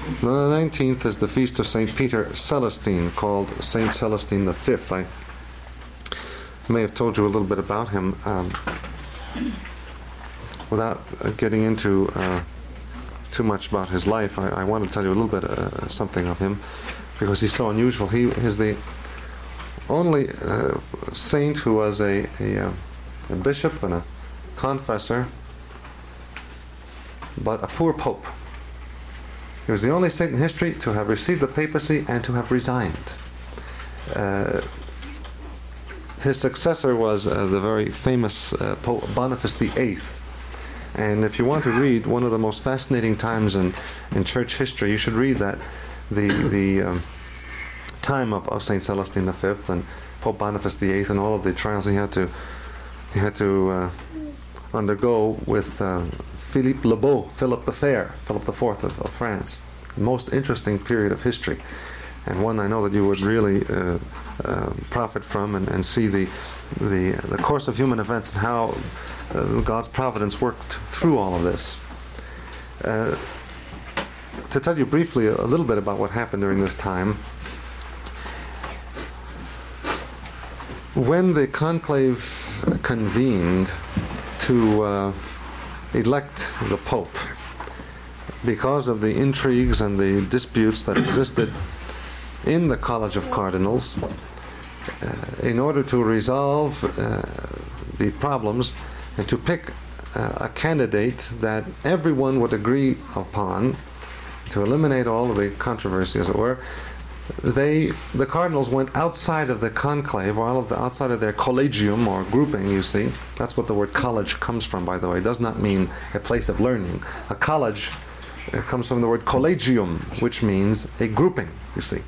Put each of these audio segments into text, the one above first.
The 19th is the feast of St. Peter Celestine, called St. Celestine V. I may have told you a little bit about him without getting into too much about his life. I want to tell you a little bit something of him, because he's so unusual. He is the only saint who was a bishop and a confessor, but a poor pope. He was the only saint in history to have received the papacy and to have resigned. His successor was the very famous Pope Boniface VIII. And if you want to read one of the most fascinating times in church history, you should read that the time of Saint Celestine V and Pope Boniface VIII and all of the trials he had to undergo with Philippe le Beau, Philip the Fair, Philip IV of France. The most interesting period of history, and one I know that you would really profit from and see the course of human events and how God's providence worked through all of this. To tell you briefly a little bit about what happened during this time, when the conclave convened to elect the Pope, because of the intrigues and the disputes that existed in the College of Cardinals, in order to resolve the problems and to pick a candidate that everyone would agree upon, to eliminate all of the controversy, as it were, the cardinals went outside of the conclave, or outside of their collegium, or grouping, you see. That's what the word college comes from, by the way. It does not mean a place of learning. A college comes from the word collegium, which means a grouping, you see.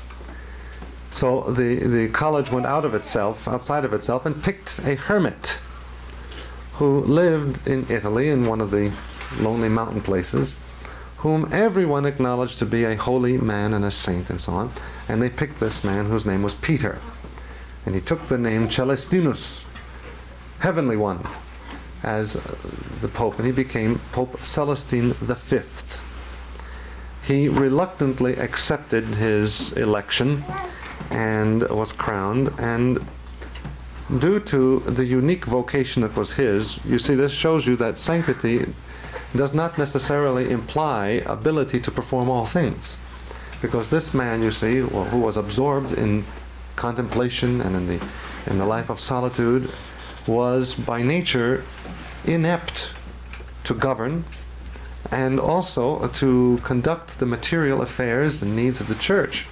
So the college went outside of itself, and picked a hermit who lived in Italy, in one of the lonely mountain places, whom everyone acknowledged to be a holy man and a saint and so on. And they picked this man whose name was Peter. And he took the name Celestinus, Heavenly One, as the Pope, and he became Pope Celestine V. He reluctantly accepted his election and was crowned, and due to the unique vocation that was his, you see, this shows you that sanctity does not necessarily imply ability to perform all things. Because this man, you see, who was absorbed in contemplation and in the life of solitude, was by nature inept to govern and also to conduct the material affairs and needs of the church.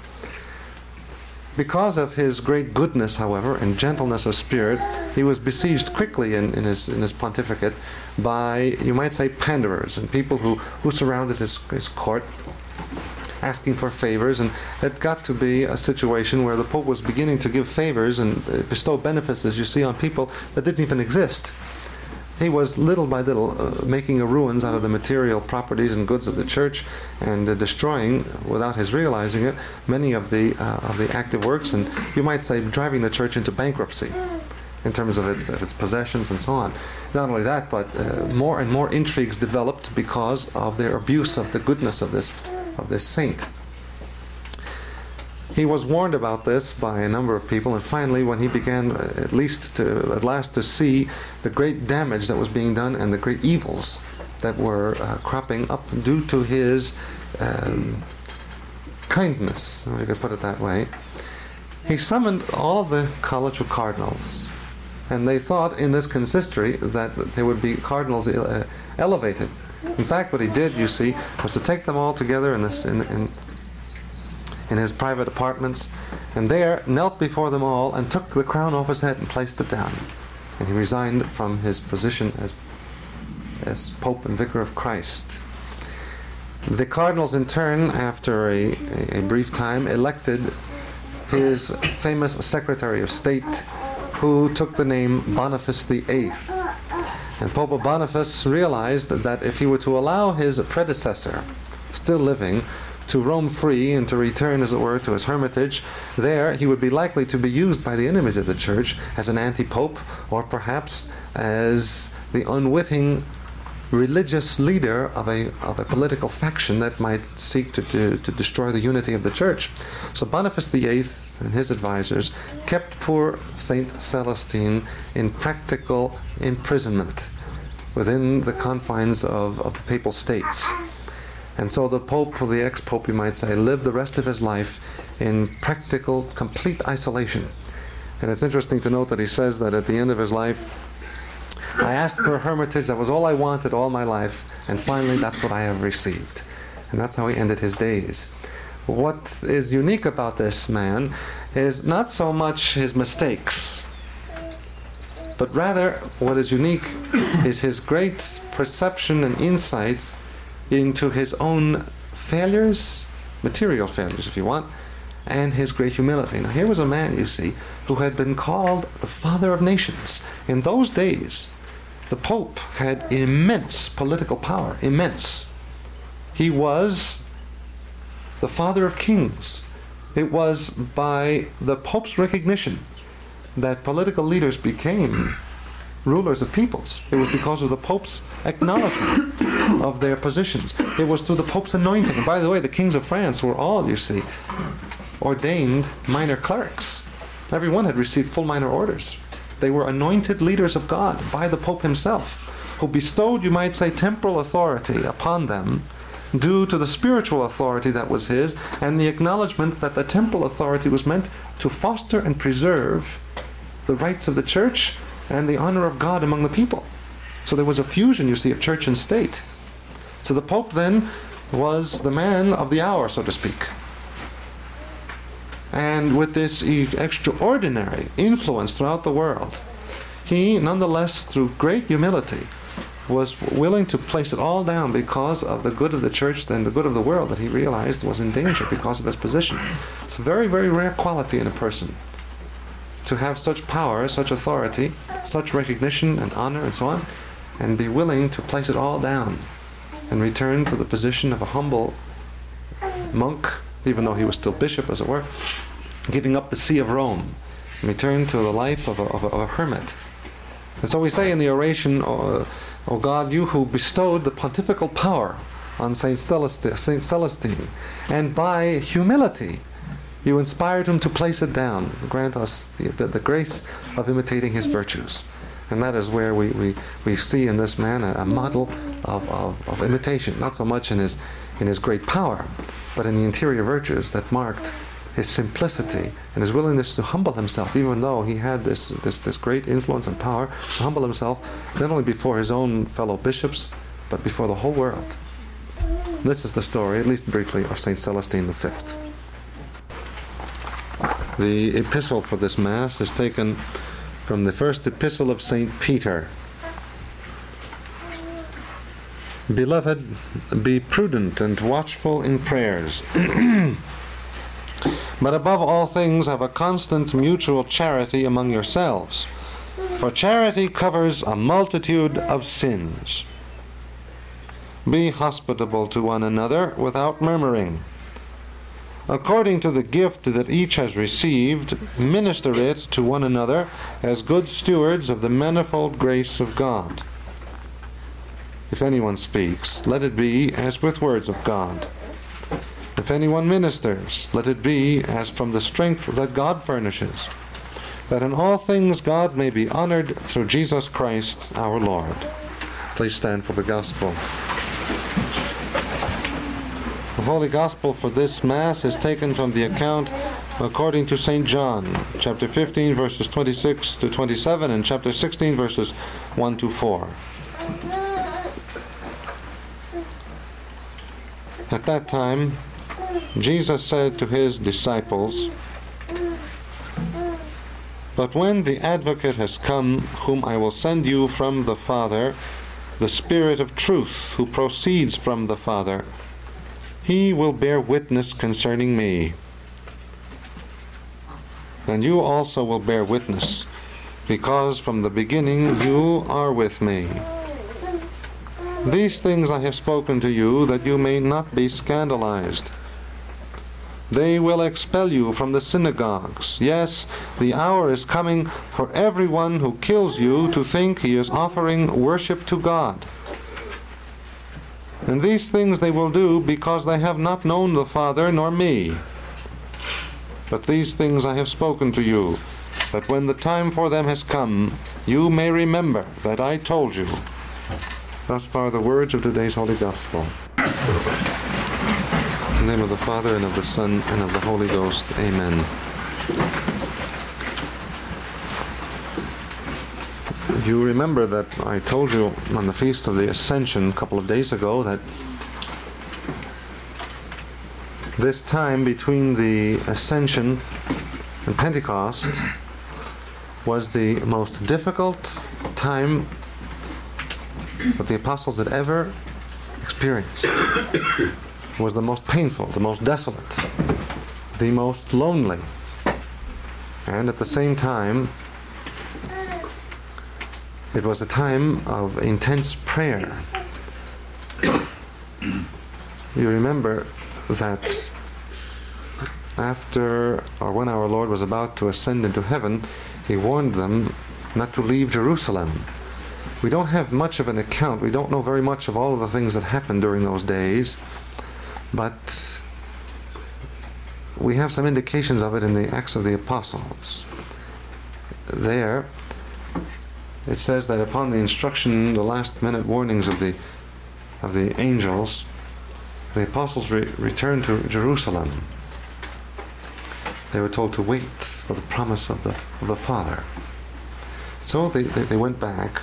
Because of his great goodness, however, and gentleness of spirit, he was besieged quickly in his pontificate by, you might say, panderers and people who surrounded his court, asking for favors, and it got to be a situation where the Pope was beginning to give favors and bestow benefits, as you see, on people that didn't even exist. He was little by little making a ruins out of the material properties and goods of the church, and destroying, without his realizing it, many of the active works, and you might say driving the church into bankruptcy in terms of its possessions and so on. Not only that, but more and more intrigues developed because of their abuse of the goodness of this saint. He was warned about this by a number of people, and finally, when he began at last to see the great damage that was being done and the great evils that were cropping up due to his kindness, if you could put it that way, he summoned all of the College of Cardinals, and they thought in this consistory that there would be cardinals elevated. In fact, what he did, you see, was to take them all together in his private apartments, and there knelt before them all and took the crown off his head and placed it down. And he resigned from his position as Pope and Vicar of Christ. The cardinals, in turn, after a brief time, elected his famous Secretary of State, who took the name Boniface VIII. And Pope Boniface realized that if he were to allow his predecessor, still living, to roam free and to return, as it were, to his hermitage, there he would be likely to be used by the enemies of the church as an anti-pope, or perhaps as the unwitting religious leader of a political faction that might seek to destroy the unity of the church. So Boniface VIII and his advisors kept poor Saint Celestine in practical imprisonment within the confines of the papal states. And so the Pope, or the ex-Pope you might say, lived the rest of his life in practical, complete isolation. And it's interesting to note that he says that at the end of his life, I asked for a hermitage, that was all I wanted all my life, and finally that's what I have received. And that's how he ended his days. What is unique about this man is not so much his mistakes, but rather what is unique is his great perception and insight into his own failures, material failures if you want, and his great humility. Now here was a man, you see, who had been called the father of nations. In those days, the Pope had immense political power, immense. He was the father of kings. It was by the Pope's recognition that political leaders became rulers of peoples. It was because of the Pope's acknowledgement of their positions. It was through the Pope's anointing. And by the way, the kings of France were all, you see, ordained minor clerics. Everyone had received full minor orders. They were anointed leaders of God by the Pope himself, who bestowed, you might say, temporal authority upon them due to the spiritual authority that was his, and the acknowledgement that the temporal authority was meant to foster and preserve the rights of the church and the honor of God among the people. So there was a fusion, you see, of church and state. So the Pope then was the man of the hour, so to speak. And with this extraordinary influence throughout the world, he, nonetheless, through great humility, was willing to place it all down because of the good of the church and the good of the world that he realized was in danger because of his position. It's a very, very rare quality in a person, to have such power, such authority, such recognition and honor and so on, and be willing to place it all down and return to the position of a humble monk, even though he was still bishop, as it were, giving up the see of Rome, and return to the life of a hermit. And so we say in the oration, O God, you who bestowed the pontifical power on Saint Celestine, and by humility you inspired him to place it down. Grant us the grace of imitating his virtues. And that is where we see in this man a model of imitation, not so much in his great power, but in the interior virtues that marked his simplicity and his willingness to humble himself, even though he had this great influence and power, to humble himself not only before his own fellow bishops, but before the whole world. This is the story, at least briefly, of Saint Celestine V. The epistle for this Mass is taken from the first epistle of Saint Peter. Beloved, be prudent and watchful in prayers. But above all things have a constant mutual charity among yourselves, for charity covers a multitude of sins. Be hospitable to one another without murmuring. According to the gift that each has received, minister it to one another as good stewards of the manifold grace of God. If anyone speaks, let it be as with words of God. If anyone ministers, let it be as from the strength that God furnishes, that in all things God may be honored through Jesus Christ our Lord. Please stand for the Gospel. The Holy Gospel for this Mass is taken from the account according to St. John, chapter 15, verses 26 to 27, and chapter 16, verses 1 to 4. At that time, Jesus said to his disciples, But when the Advocate has come, whom I will send you from the Father, the Spirit of truth, who proceeds from the Father, he will bear witness concerning me. And you also will bear witness, because from the beginning you are with me. These things I have spoken to you, that you may not be scandalized. They will expel you from the synagogues. Yes, the hour is coming for everyone who kills you to think he is offering worship to God. And these things they will do because they have not known the Father nor me. But these things I have spoken to you, that when the time for them has come, you may remember that I told you. Thus far the words of today's Holy Gospel. In the name of the Father, and of the Son, and of the Holy Ghost. Amen. You remember that I told you on the Feast of the Ascension a couple of days ago that this time between the Ascension and Pentecost was the most difficult time that the apostles had ever experienced. It was the most painful, the most desolate, the most lonely, and at the same time it was a time of intense prayer. You remember that after, or when our Lord was about to ascend into heaven, he warned them not to leave Jerusalem. We don't have much of an account. We don't know very much of all of the things that happened during those days, but we have some indications of it in the Acts of the Apostles. There, it says that upon the instruction, the last-minute warnings of the angels, the apostles returned to Jerusalem. They were told to wait for the promise of the Father. So they went back.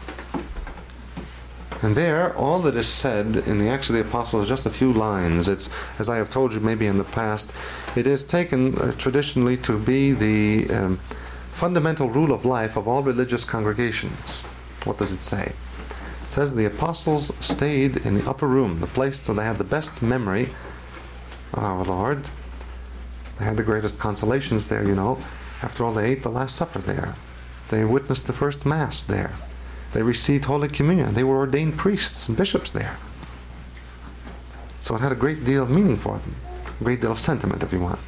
And there, all that is said in the Acts of the Apostles is just a few lines. It's, as I have told you maybe in the past, it is taken traditionally to be the fundamental rule of life of all religious congregations. What does it say? It says the apostles stayed in the upper room, the place where they had the best memory of our Lord. They had the greatest consolations there, you know. After all, they ate the Last Supper there. They witnessed the first Mass there. They received Holy Communion. They were ordained priests and bishops there. So it had a great deal of meaning for them, a great deal of sentiment, if you want.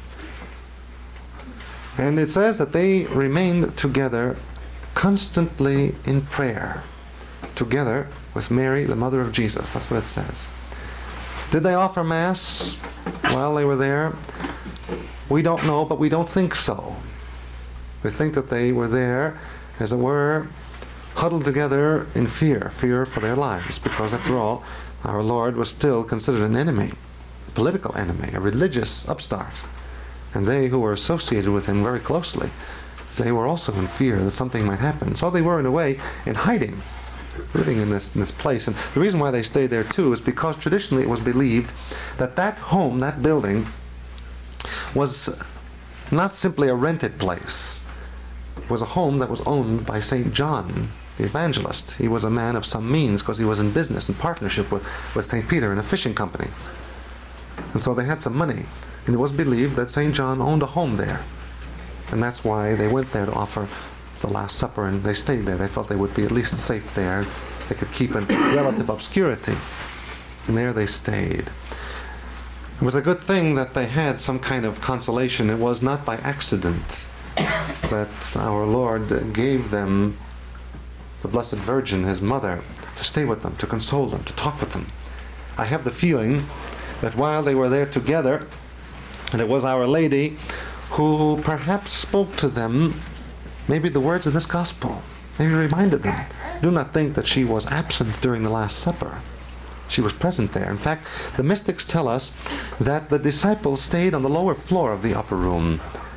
And it says that they remained together constantly in prayer, together with Mary, the mother of Jesus. That's what it says. Did they offer Mass while they were there? We don't know, but we don't think so. We think that they were there, as it were, huddled together in fear for their lives, because after all, our Lord was still considered an enemy, a political enemy, a religious upstart. And they who were associated with him very closely, they were also in fear that something might happen. So they were, in a way, in hiding, living in this place. And the reason why they stayed there, too, is because traditionally it was believed that that home, that building, was not simply a rented place. It was a home that was owned by St. John, the evangelist. He was a man of some means because he was in business, in partnership with St. Peter in a fishing company. And so they had some money. And it was believed that St. John owned a home there. And that's why they went there to offer the Last Supper, and they stayed there. They felt they would be at least safe there. They could keep in relative obscurity. And there they stayed. It was a good thing that they had some kind of consolation. It was not by accident that our Lord gave them the Blessed Virgin, his mother, to stay with them, to console them, to talk with them. I have the feeling that while they were there together, and it was Our Lady who perhaps spoke to them maybe the words of this Gospel, maybe reminded them. Do not think that she was absent during the Last Supper. She was present there. In fact, the mystics tell us that the disciples stayed on the lower floor of the upper room.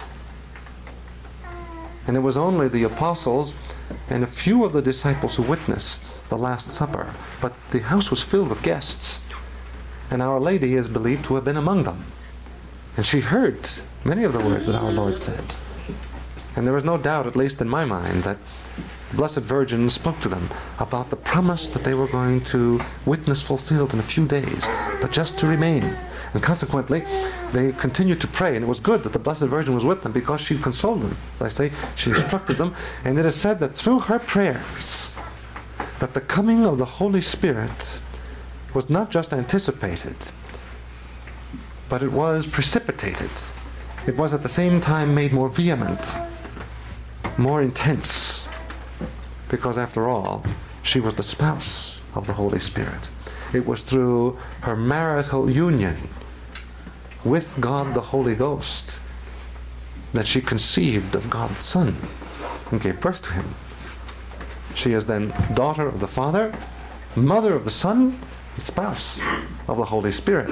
And it was only the apostles and a few of the disciples who witnessed the Last Supper. But the house was filled with guests. And Our Lady is believed to have been among them. And she heard many of the words that our Lord said. And there was no doubt, at least in my mind, that the Blessed Virgin spoke to them about the promise that they were going to witness fulfilled in a few days, but just to remain. And consequently, they continued to pray, and it was good that the Blessed Virgin was with them because she consoled them. As I say, she instructed them, and it is said that through her prayers, that the coming of the Holy Spirit was not just anticipated, but it was precipitated. It was at the same time made more vehement, more intense, because after all, she was the spouse of the Holy Spirit. It was through her marital union with God the Holy Ghost that she conceived of God the Son and gave birth to him. She is then daughter of the Father, mother of the Son, and spouse of the Holy Spirit.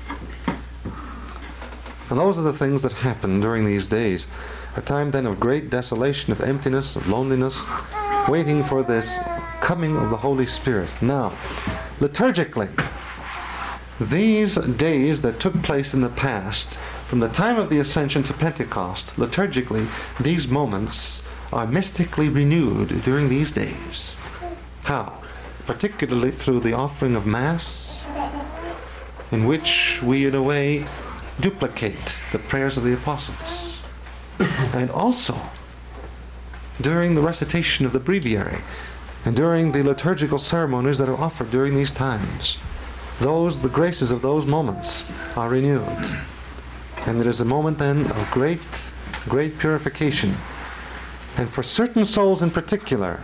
And those are the things that happen during these days. A time then of great desolation, of emptiness, of loneliness, waiting for this coming of the Holy Spirit. Now, liturgically, these days that took place in the past, from the time of the Ascension to Pentecost, liturgically, these moments are mystically renewed during these days. How? Particularly through the offering of Mass, in which we, in a way, duplicate the prayers of the apostles. And also, during the recitation of the breviary, and during the liturgical ceremonies that are offered during these times, the graces of those moments are renewed. And it is a moment then of great purification. And for certain souls in particular,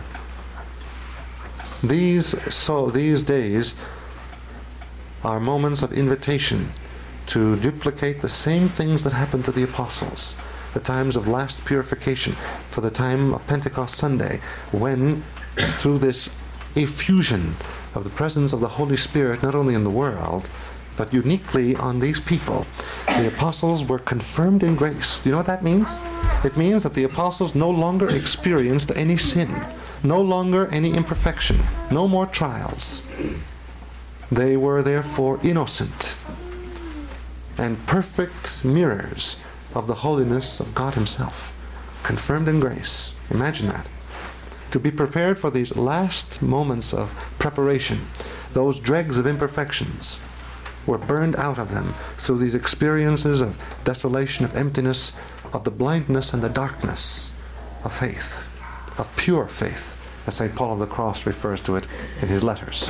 these days are moments of invitation to duplicate the same things that happened to the apostles, the times of last purification, for the time of Pentecost Sunday, when through this effusion of the presence of the Holy Spirit, not only in the world, but uniquely on these people, the apostles were confirmed in grace. Do you know what that means? It means that the apostles no longer experienced any sin, no longer any imperfection, no more trials. They were therefore innocent and perfect mirrors of the holiness of God Himself, confirmed in grace. Imagine that. To be prepared for these last moments of preparation, those dregs of imperfections were burned out of them through these experiences of desolation, of emptiness, of the blindness and the darkness of faith, of pure faith, as St. Paul of the Cross refers to it in his letters.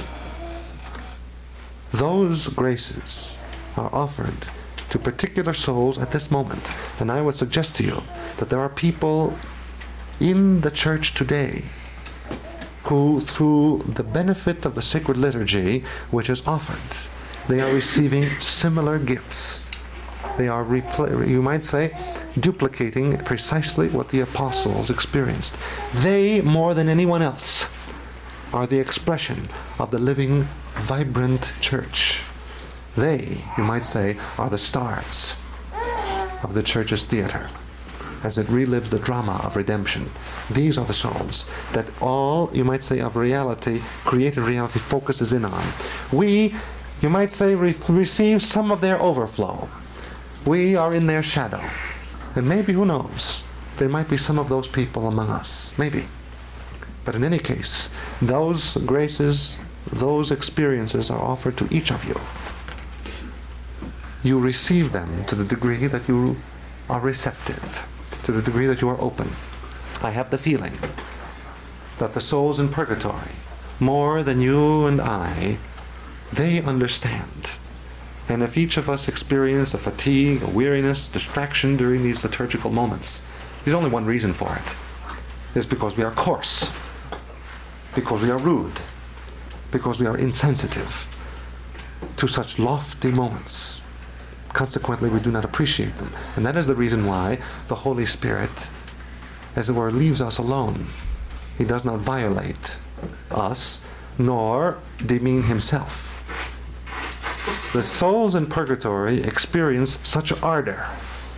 Those graces are offered to particular souls at this moment. And I would suggest to you that there are people in the church today who, through the benefit of the sacred liturgy which is offered, they are receiving similar gifts. They are, you might say, duplicating precisely what the apostles experienced. They, more than anyone else, are the expression of the living, vibrant church. They, you might say, are the stars of the church's theater as it relives the drama of redemption. These are the souls that all, you might say, of reality, created reality, focuses in on. We, you might say, receive some of their overflow. We are in their shadow. And maybe, who knows, there might be some of those people among us. Maybe. But in any case, those graces, those experiences are offered to each of you. You receive them to the degree that you are receptive, to the degree that you are open. I have the feeling that the souls in purgatory, more than you and I, they understand. And if each of us experience a fatigue, a weariness, distraction during these liturgical moments, there's only one reason for it. It's because we are coarse, because we are rude, because we are insensitive to such lofty moments. Consequently, we do not appreciate them. And that is the reason why the Holy Spirit, as it were, leaves us alone. He does not violate us, nor demean Himself. The souls in purgatory experience such ardor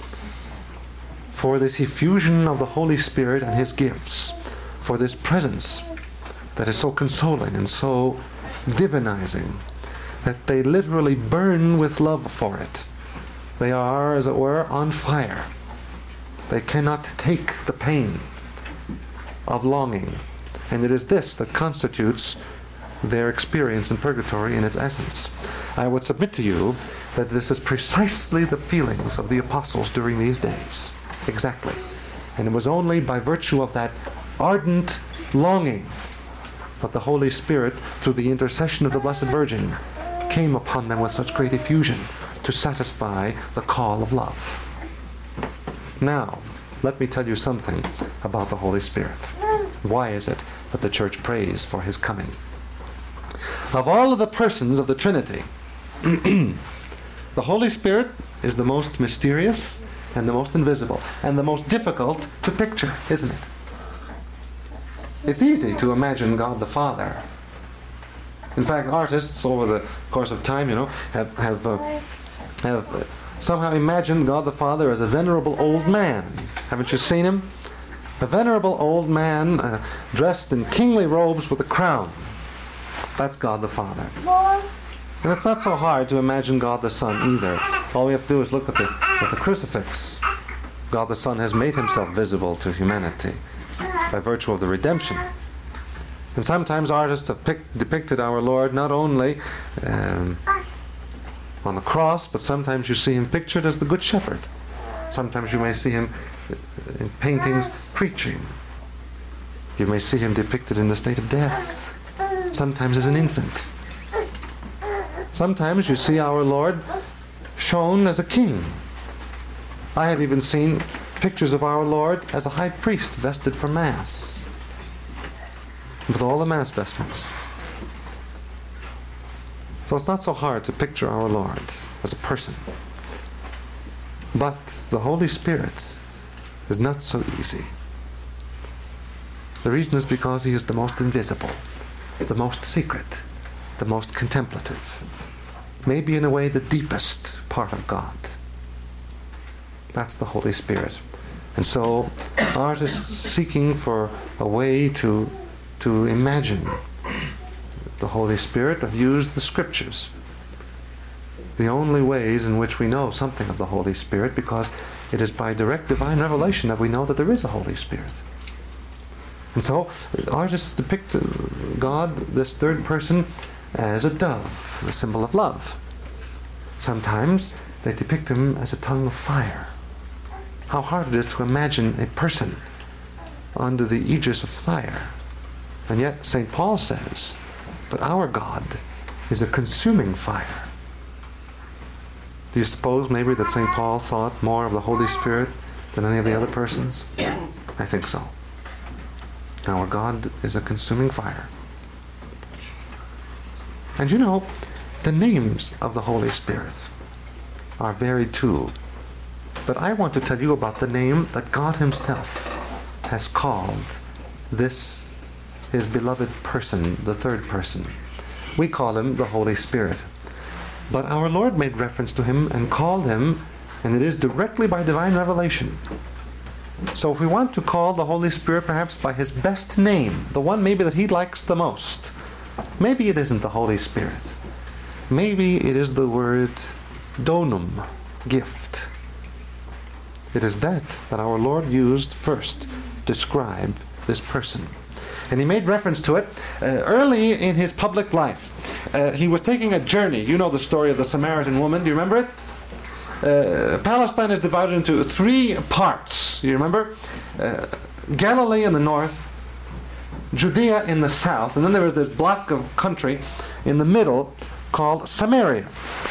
for this effusion of the Holy Spirit and His gifts, for this presence that is so consoling and so divinizing, that they literally burn with love for it. They are, as it were, on fire. They cannot take the pain of longing. And it is this that constitutes their experience in purgatory in its essence. I would submit to you that this is precisely the feelings of the apostles during these days. Exactly. And it was only by virtue of that ardent longing that the Holy Spirit, through the intercession of the Blessed Virgin, came upon them with such great effusion to satisfy the call of love. Now, let me tell you something about the Holy Spirit. Why is it that the Church prays for His coming? Of all of the persons of the Trinity, the Holy Spirit is the most mysterious and the most invisible and the most difficult to picture, isn't it? It's easy to imagine God the Father. In fact, artists over the course of time, have somehow imagined God the Father as a venerable old man. Haven't you seen him? A venerable old man dressed in kingly robes with a crown. That's God the Father. And it's not so hard to imagine God the Son either. All we have to do is look at the crucifix. God the Son has made himself visible to humanity by virtue of the redemption. And sometimes artists have depicted our Lord not only on the cross, but sometimes you see him pictured as the Good Shepherd. Sometimes you may see him in paintings preaching. You may see him depicted in the state of death. Sometimes as an infant. Sometimes you see our Lord shown as a king. I have even seen pictures of our Lord as a high priest vested for Mass, with all the Mass vestments. So it's not so hard to picture our Lord as a person. But the Holy Spirit is not so easy. The reason is because he is the most invisible, the most secret, the most contemplative. Maybe in a way the deepest part of God. That's the Holy Spirit. And so artists seeking for a way to imagine the Holy Spirit have used the Scriptures. The only ways in which we know something of the Holy Spirit, because it is by direct divine revelation that we know that there is a Holy Spirit. And so artists depict God, this third person, as a dove, the symbol of love. Sometimes they depict him as a tongue of fire. How hard it is to imagine a person under the aegis of fire. And yet St. Paul says, but our God is a consuming fire. Do you suppose maybe that St. Paul thought more of the Holy Spirit than any of the other persons? I think so. Our God is a consuming fire. And you know, the names of the Holy Spirit are varied too. But I want to tell you about the name that God himself has called this, his beloved person, the third person. We call him the Holy Spirit. But our Lord made reference to him and called him, and it is directly by divine revelation. So if we want to call the Holy Spirit perhaps by his best name, the one maybe that he likes the most, maybe it isn't the Holy Spirit. Maybe it is the word donum, gift. It is that our Lord used first to describe this person. And he made reference to it early in his public life. He was taking a journey. You know the story of the Samaritan woman. Do you remember it? Palestine is divided into 3 parts. You remember? Galilee in the north, Judea in the south, and then there was this block of country in the middle called Samaria.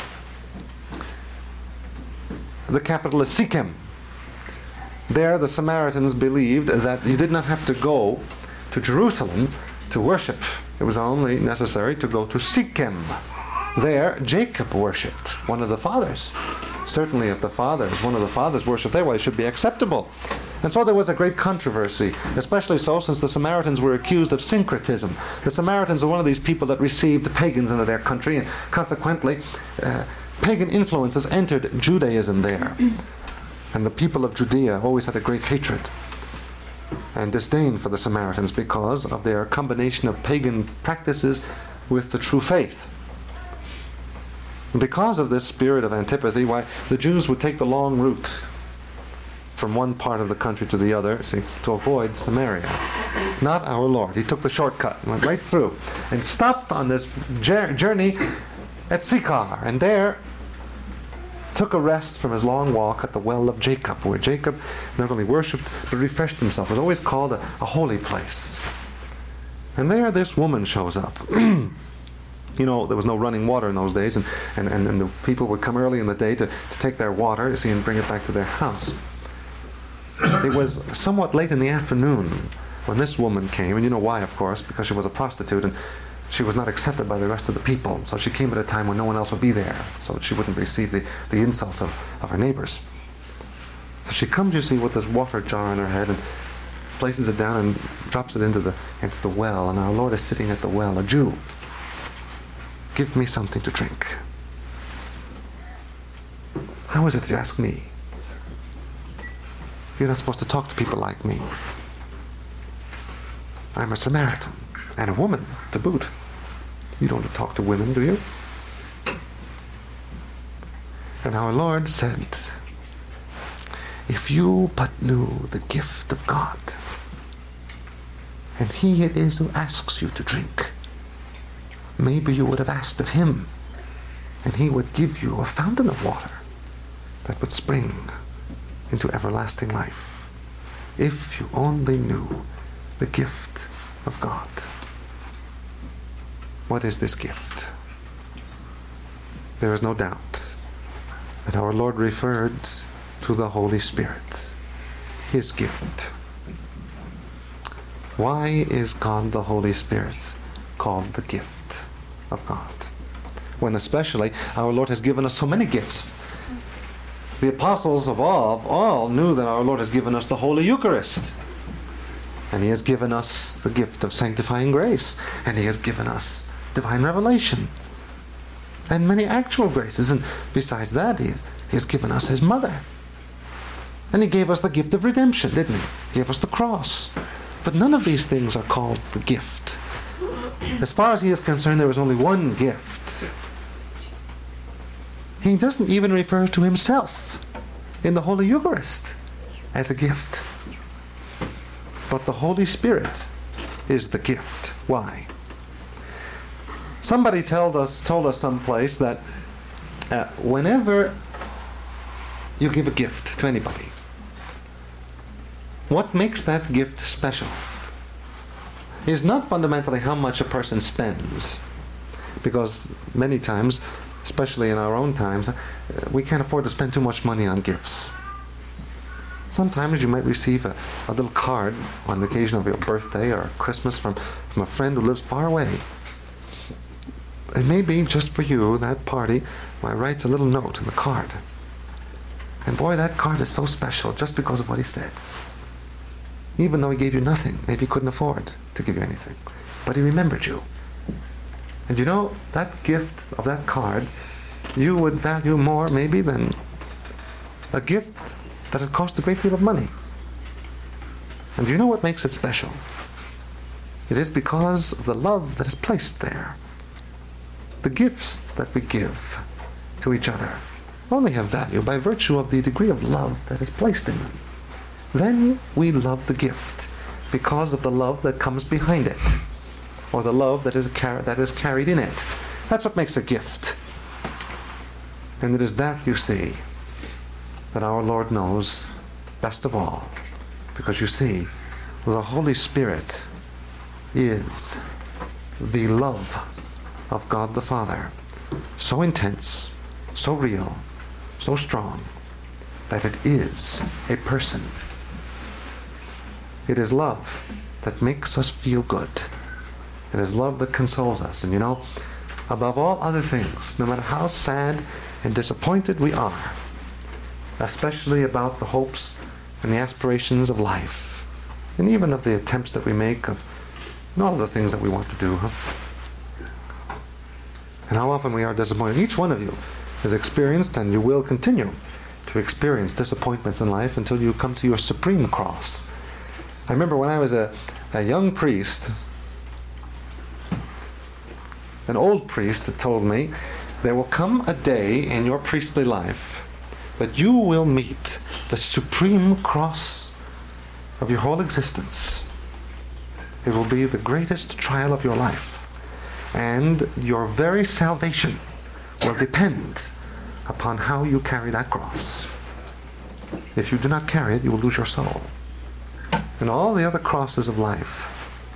The capital is Shechem. There the Samaritans believed that you did not have to go to Jerusalem to worship. It was only necessary to go to Shechem. There Jacob worshipped, one of the fathers. Certainly if one of the fathers worshipped there, well, it should be acceptable. And so there was a great controversy, especially so since the Samaritans were accused of syncretism. The Samaritans were one of these people that received pagans into their country, and consequently pagan influences entered Judaism there. And the people of Judea always had a great hatred and disdain for the Samaritans because of their combination of pagan practices with the true faith. And because of this spirit of antipathy, why the Jews would take the long route from one part of the country to the other, to avoid Samaria. Not our Lord. He took the shortcut, went right through, and stopped on this journey at Sychar, and there took a rest from his long walk at the well of Jacob, where Jacob not only worshipped but refreshed himself. It was always called a holy place. And there this woman shows up. You know, there was no running water in those days, and the people would come early in the day to take their water, and bring it back to their house. It was somewhat late in the afternoon when this woman came, and you know why, of course, because she was a prostitute, and she was not accepted by the rest of the people. So she came at a time when no one else would be there, so that she wouldn't receive the insults of her neighbors. So she comes, you see, with this water jar on her head and places it down and drops it into the well. And our Lord is sitting at the well, a Jew. Give me something to drink. How is it that you ask me? You're not supposed to talk to people like me. I'm a Samaritan, and a woman to boot. You don't talk to women, do you? And our Lord said, if you but knew the gift of God, and He it is who asks you to drink, maybe you would have asked of Him, and He would give you a fountain of water that would spring into everlasting life. If you only knew the gift of God. What is this gift? There is no doubt that our Lord referred to the Holy Spirit, His gift. Why is God the Holy Spirit called the gift of God? When especially our Lord has given us so many gifts. The apostles of all knew that our Lord has given us the Holy Eucharist. And He has given us the gift of sanctifying grace. And He has given us divine revelation. And many actual graces. And besides that, He has given us His mother. And He gave us the gift of redemption, didn't He? He gave us the cross. But none of these things are called the gift. As far as He is concerned, there is only one gift. He doesn't even refer to Himself in the Holy Eucharist as a gift. But the Holy Spirit is the gift. Why? Somebody told us someplace that whenever you give a gift to anybody, what makes that gift special is not fundamentally how much a person spends. Because many times, especially in our own times, we can't afford to spend too much money on gifts. Sometimes you might receive a little card on the occasion of your birthday or Christmas from a friend who lives far away. It may be just for you, that party, writes a little note in the card. And boy, that card is so special just because of what he said. Even though he gave you nothing, maybe he couldn't afford to give you anything. But he remembered you. And you know, that gift of that card, you would value more maybe than a gift that had cost a great deal of money. And do you know what makes it special? It is because of the love that is placed there. The gifts that we give to each other only have value by virtue of the degree of love that is placed in them. Then we love the gift because of the love that comes behind it, or the love that is carried in it. That's what makes a gift. And it is that, you see, that our Lord knows best of all. Because you see, the Holy Spirit is the love of God the Father, so intense, so real, so strong, that it is a person. It is love that makes us feel good. It is love that consoles us. And you know, above all other things, no matter how sad and disappointed we are, especially about the hopes and the aspirations of life, and even of the attempts that we make of all the things that we want to do, and how often we are disappointed. Each one of you has experienced, and you will continue to experience, disappointments in life until you come to your supreme cross. I remember when I was a young priest, an old priest had told me, there will come a day in your priestly life that you will meet the supreme cross of your whole existence. It will be the greatest trial of your life. And your very salvation will depend upon how you carry that cross. If you do not carry it, you will lose your soul. And all the other crosses of life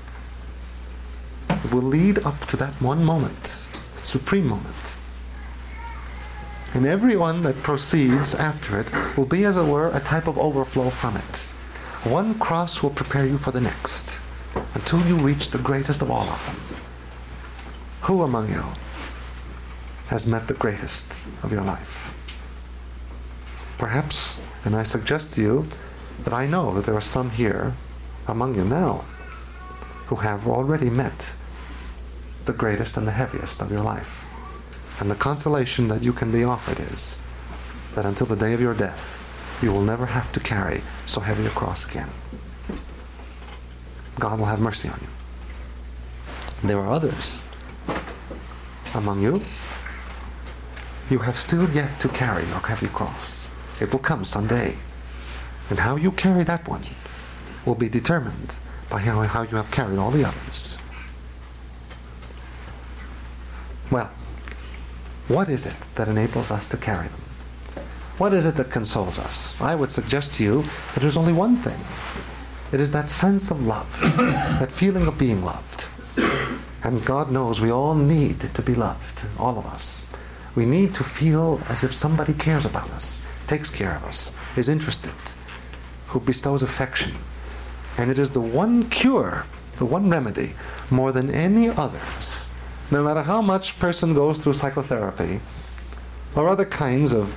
will lead up to that one moment, that supreme moment. And every one that proceeds after it will be, as it were, a type of overflow from it. One cross will prepare you for the next, until you reach the greatest of all of them. Who among you has met the greatest of your life? Perhaps, and I suggest to you that I know that there are some here among you now who have already met the greatest and the heaviest of your life. And the consolation that you can be offered is that until the day of your death, you will never have to carry so heavy a cross again. God will have mercy on you. There are others among you. You have still yet to carry your heavy cross. It will come someday. And how you carry that one will be determined by how you have carried all the others. Well, what is it that enables us to carry them? What is it that consoles us? I would suggest to you that there's only one thing. It is that sense of love, that feeling of being loved. And God knows we all need to be loved, all of us. We need to feel as if somebody cares about us, takes care of us, is interested, who bestows affection. And it is the one cure, the one remedy, more than any others. No matter how much a person goes through psychotherapy or other kinds of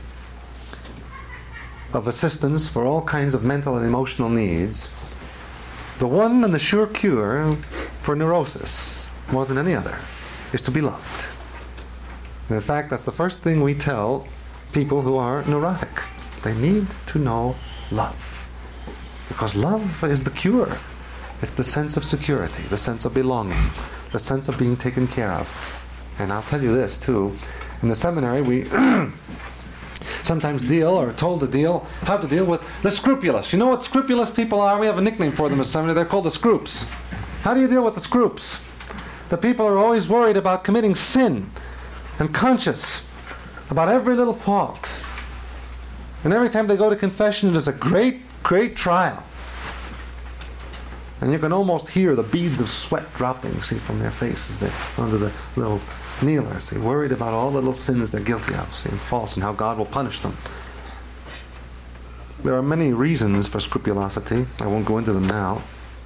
assistance for all kinds of mental and emotional needs, the one and the sure cure for neurosis, more than any other, is to be loved. And in fact, that's the first thing we tell people who are neurotic. They need to know love. Because love is the cure. It's the sense of security, the sense of belonging, the sense of being taken care of. And I'll tell you this too. In the seminary, we sometimes deal, or told to deal, how to deal with the scrupulous. You know what scrupulous people are? We have a nickname for them at seminary. They're called the scroops. How do you deal with the scroops? The people are always worried about committing sin and conscious about every little fault. And every time they go to confession, it is a great, great trial. And you can almost hear the beads of sweat dropping, see, from their faces there under the little kneelers. They're worried about all the little sins they're guilty of, see, and false, and how God will punish them. There are many reasons for scrupulosity. I won't go into them now.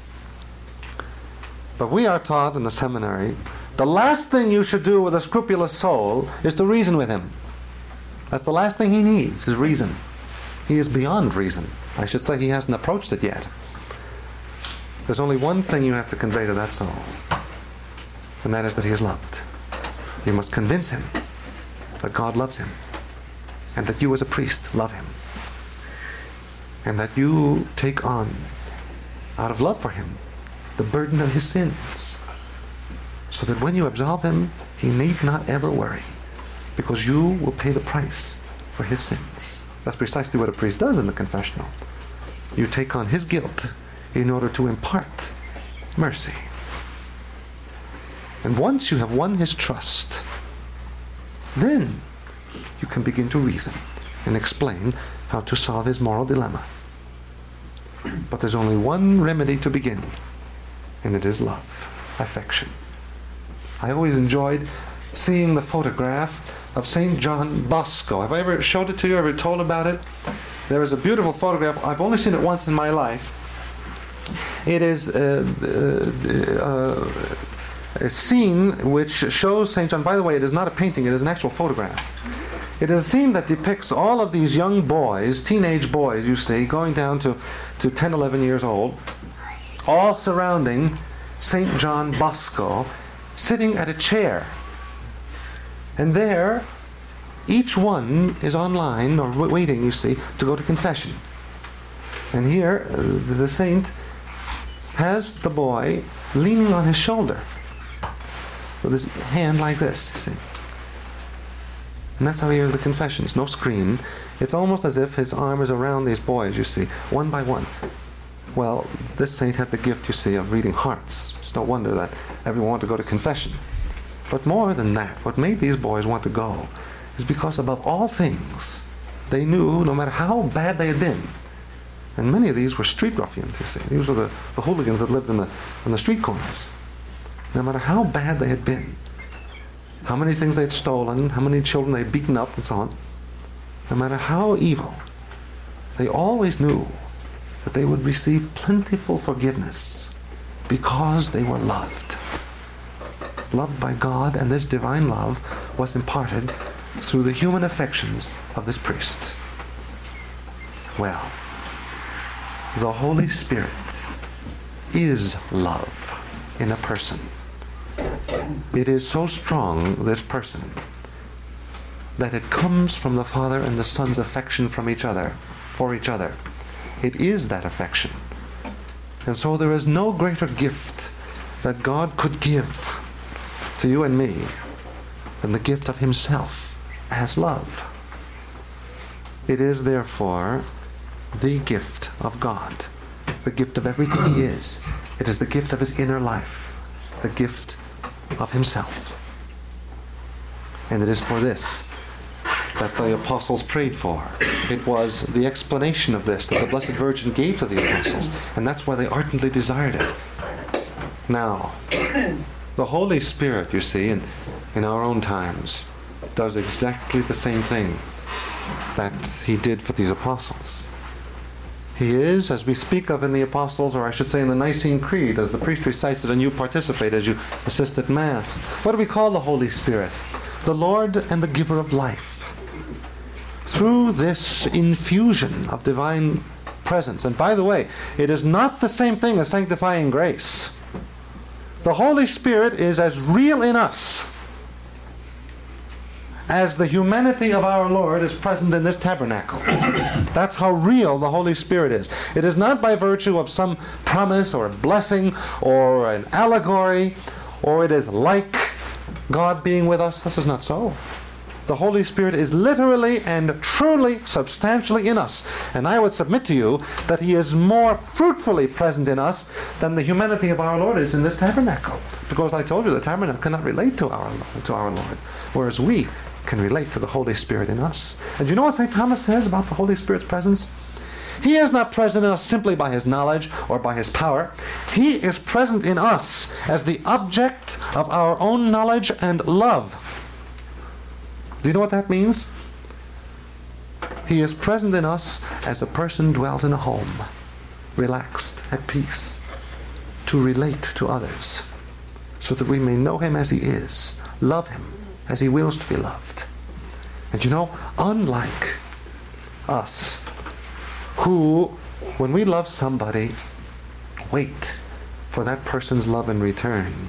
But we are taught in the seminary, the last thing you should do with a scrupulous soul is to reason with him. That's the last thing he needs, is reason. He is beyond reason. I should say he hasn't approached it yet. There's only one thing you have to convey to that soul, and that is that he is loved. You must convince him that God loves him, and that you as a priest love him, and that you take on, out of love for him, the burden of his sins, so that when you absolve him, he need not ever worry, because you will pay the price for his sins. That's precisely what a priest does in the confessional. You take on his guilt in order to impart mercy. And once you have won his trust, then you can begin to reason and explain how to solve his moral dilemma. But there's only one remedy to begin, and it is love, affection. I always enjoyed seeing the photograph of St. John Bosco. Have I ever showed it to you, ever told about it? There is a beautiful photograph. I've only seen it once in my life. It is a scene which shows St. John. By the way, it is not a painting, it is an actual photograph. It is a scene that depicts all of these young boys, teenage boys, you see, going down to 10, 11 years old, all surrounding St. John Bosco, sitting at a chair. And there, each one is online, or waiting, you see, to go to confession. And here, the saint has the boy leaning on his shoulder with his hand like this, you see. And that's how he hears the confessions. No screen. It's almost as if his arm is around these boys, you see, one by one. Well, this saint had the gift, you see, of reading hearts. It's no wonder that everyone wanted to go to confession. But more than that, what made these boys want to go is because above all things, they knew, no matter how bad they had been, and many of these were street ruffians, you see. These were the hooligans that lived in the street corners. No matter how bad they had been, how many things they had stolen, how many children they had beaten up, and so on, no matter how evil, they always knew that they would receive plentiful forgiveness because they were loved. loved by God, and this divine love was imparted through the human affections of this priest. Well, the Holy Spirit is love in a person. It is so strong, this person, that it comes from the Father and the Son's affection from each other, for each other. It is that affection. And so there is no greater gift that God could give to you and me than the gift of himself as love. It is therefore the gift of God, the gift of everything he is. It is the gift of his inner life, the gift of himself. And it is for this that the apostles prayed for. It was the explanation of this that the Blessed Virgin gave to the apostles, and that's why they ardently desired it. Now, the Holy Spirit, you see, in our own times, does exactly the same thing that he did for these apostles. He is, as we speak of in the Apostles, or I should say in the Nicene Creed, as the priest recites it and you participate as you assist at Mass. What do we call the Holy Spirit? The Lord and the giver of life. Through this infusion of divine presence, and by the way, it is not the same thing as sanctifying grace. The Holy Spirit is as real in us as the humanity of our Lord is present in this tabernacle. That's how real the Holy Spirit is. It is not by virtue of some promise or a blessing or an allegory, or it is like God being with us. This is not so. The Holy Spirit is literally and truly, substantially in us. And I would submit to you that he is more fruitfully present in us than the humanity of our Lord is in this tabernacle. Because I told you the tabernacle cannot relate to our Lord, whereas we can relate to the Holy Spirit in us. And you know what St. Thomas says about the Holy Spirit's presence? He is not present in us simply by his knowledge or by his power. He is present in us as the object of our own knowledge and love. Do you know what that means? He is present in us as a person dwells in a home, relaxed, at peace, to relate to others, so that we may know him as he is, love him as he wills to be loved. And you know, unlike us, who, when we love somebody, wait for that person's love in return.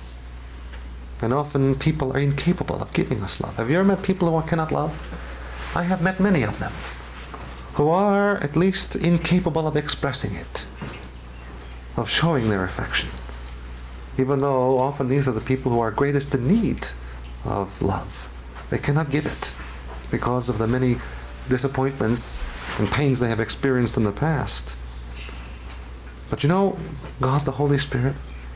And often people are incapable of giving us love. Have you ever met people who cannot love? I have met many of them who are at least incapable of expressing it, of showing their affection, even though often these are the people who are greatest in need of love. They cannot give it because of the many disappointments and pains they have experienced in the past. But you know, God the Holy Spirit,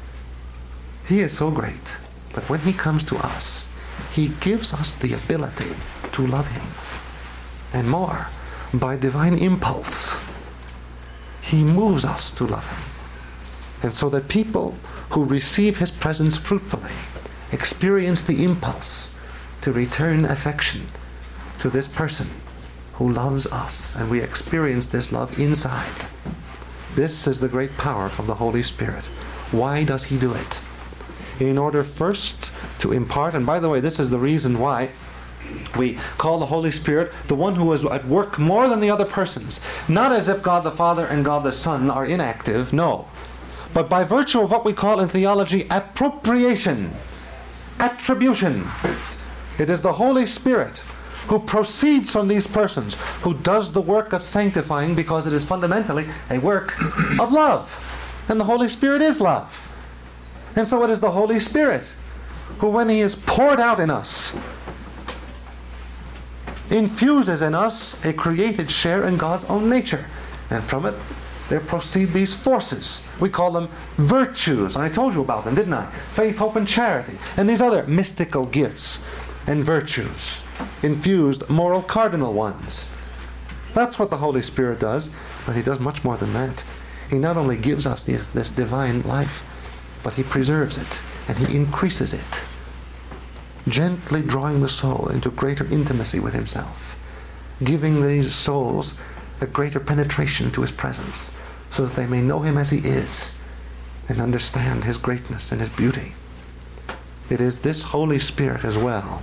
he is so great. But when he comes to us, he gives us the ability to love him. And more, by divine impulse, he moves us to love him. And so that people who receive his presence fruitfully experience the impulse to return affection to this person who loves us. And we experience this love inside. This is the great power of the Holy Spirit. Why does he do it? In order first to impart, and by the way, this is the reason why we call the Holy Spirit the one who is at work more than the other persons. Not as if God the Father and God the Son are inactive, no. But by virtue of what we call in theology appropriation, attribution. It is the Holy Spirit who proceeds from these persons, who does the work of sanctifying, because it is fundamentally a work of love. And the Holy Spirit is love. And so it is the Holy Spirit who, when he is poured out in us, infuses in us a created share in God's own nature. And from it, there proceed these forces. We call them virtues. And I told you about them, didn't I? Faith, hope, and charity. And these other mystical gifts and virtues. Infused moral cardinal ones. That's what the Holy Spirit does. But he does much more than that. He not only gives us this divine life, but he preserves it, and he increases it, gently drawing the soul into greater intimacy with himself, giving these souls a greater penetration to his presence, so that they may know him as he is, and understand his greatness and his beauty. it is this Holy Spirit as well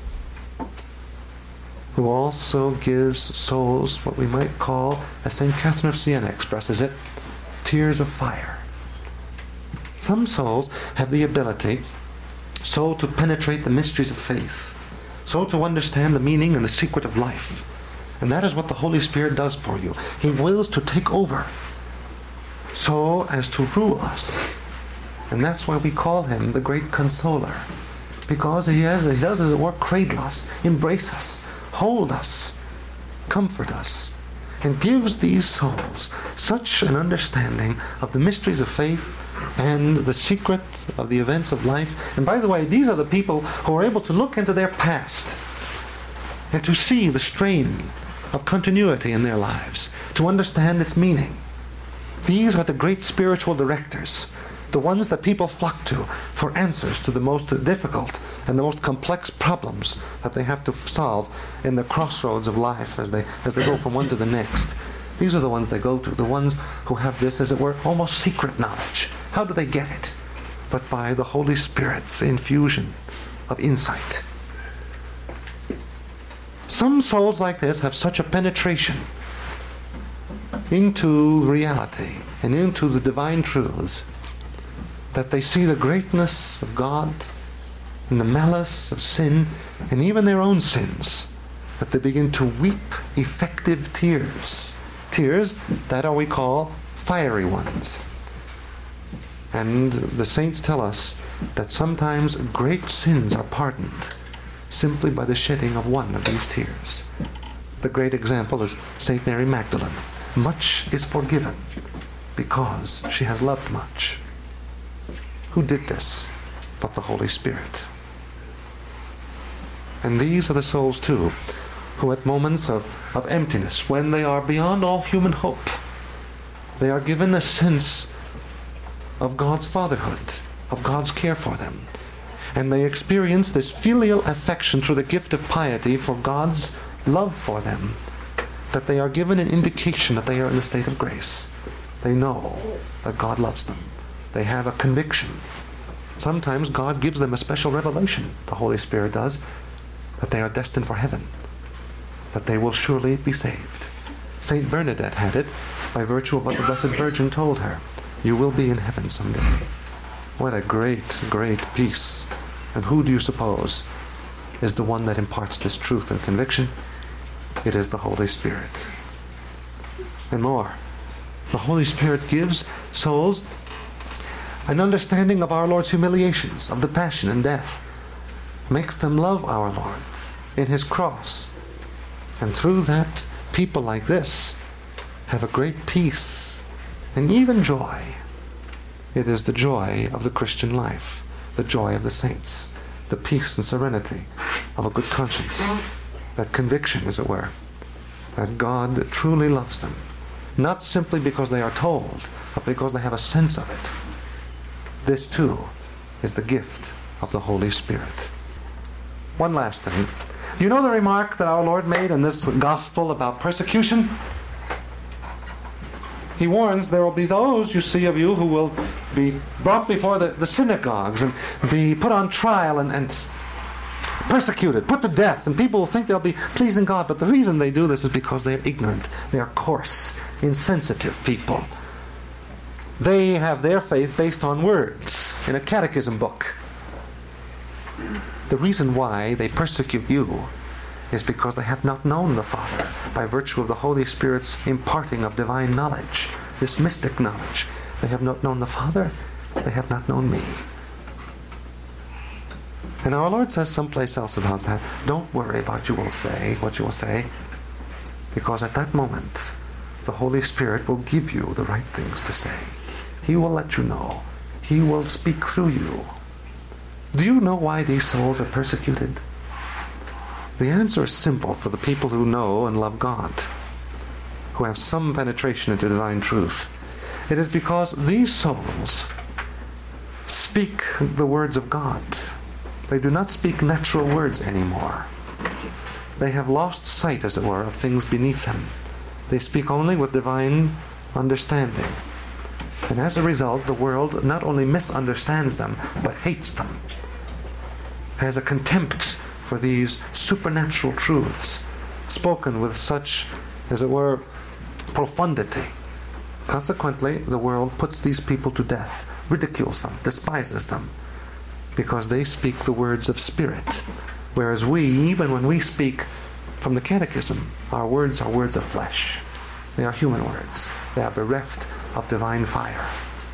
who also gives souls what we might call, as St. Catherine of Siena expresses it, tears of fire. Some souls have the ability so to penetrate the mysteries of faith, so to understand the meaning and the secret of life. And that is what the Holy Spirit does for you. He wills to take over so as to rule us. And that's why we call him the great consoler. Because he does, as it were, cradle us, embrace us, hold us, comfort us, and gives these souls such an understanding of the mysteries of faith and the secret of the events of life. And by the way, these are the people who are able to look into their past and to see the strain of continuity in their lives, to understand its meaning. These are the great spiritual directors, the ones that people flock to for answers to the most difficult and the most complex problems that they have to solve in the crossroads of life as they go from one to the next. These are the ones they go to, the ones who have this, as it were, almost secret knowledge. How do they get it? But by the Holy Spirit's infusion of insight. Some souls like this have such a penetration into reality and into the divine truths that they see the greatness of God and the malice of sin and even their own sins, that they begin to weep effective tears. Tears that are, we call, fiery ones. And the saints tell us that sometimes great sins are pardoned simply by the shedding of one of these tears. The great example is St. Mary Magdalene. Much is forgiven because she has loved much. Who did this but the Holy Spirit? And these are the souls too who at moments of emptiness, when they are beyond all human hope, they are given a sense of God's fatherhood, of God's care for them. And they experience this filial affection through the gift of piety for God's love for them, that they are given an indication that they are in a state of grace. They know that God loves them. They have a conviction. Sometimes God gives them a special revelation, the Holy Spirit does, that they are destined for heaven, that they will surely be saved. Saint Bernadette had it by virtue of what the Blessed Virgin told her. You will be in heaven someday. What a great, great peace. And who do you suppose is the one that imparts this truth and conviction? It is the Holy Spirit. And more, the Holy Spirit gives souls an understanding of our Lord's humiliations, of the passion and death, makes them love our Lord in his cross. And through that, people like this have a great peace and even joy. It is the joy of the Christian life, the joy of the saints, the peace and serenity of a good conscience, that conviction, as it were, that God truly loves them, not simply because they are told, but because they have a sense of it. This too is the gift of the Holy Spirit. One last thing. You know the remark that our Lord made in this gospel about persecution? He warns there will be those, you see, of you who will be brought before the synagogues and be put on trial and persecuted, put to death, and people will think they'll be pleasing God, but the reason they do this is because they're ignorant, they're coarse, insensitive people. They have their faith based on words in a catechism book. The reason why they persecute you is because they have not known the Father by virtue of the Holy Spirit's imparting of divine knowledge, this mystic knowledge. They have not known the Father, they have not known me. And our Lord says someplace else about that, don't worry about what you will say, because at that moment the Holy Spirit will give you the right things to say. He will let you know. He will speak through you. Do you know why these souls are persecuted? The answer is simple for the people who know and love God, who have some penetration into divine truth. It is because these souls speak the words of God. They do not speak natural words anymore. They have lost sight, as it were, of things beneath them. They speak only with divine understanding. And as a result, the world not only misunderstands them, but hates them. has a contempt for these supernatural truths, spoken with such, as it were, profundity. Consequently, the world puts these people to death, ridicules them, despises them, because they speak the words of spirit, whereas we, even when we speak from the Catechism, our words are words of flesh. They are human words. They are bereft of divine fire.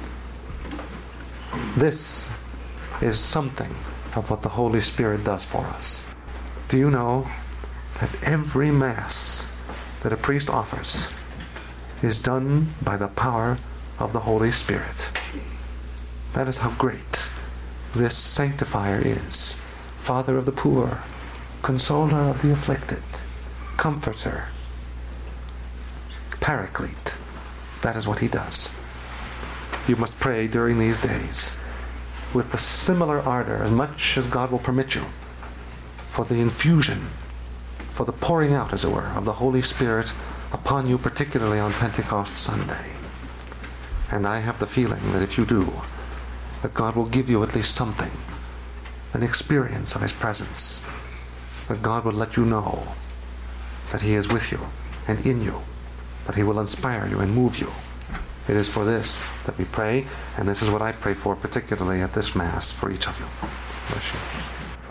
This is something of what the Holy Spirit does for us. Do you know that every Mass that a priest offers is done by the power of the Holy Spirit? That is how great this sanctifier is. Father of the poor, consoler of the afflicted, comforter, paraclete. That is what he does. You must pray during these days with the similar ardor, as much as God will permit you, for the infusion, for the pouring out, as it were, of the Holy Spirit upon you, particularly on Pentecost Sunday. And I have the feeling that if you do, that God will give you at least something, an experience of His presence, that God will let you know that He is with you and in you, that He will inspire you and move you. It is for this that we pray, and this is what I pray for, particularly at this Mass, for each of you. Bless you.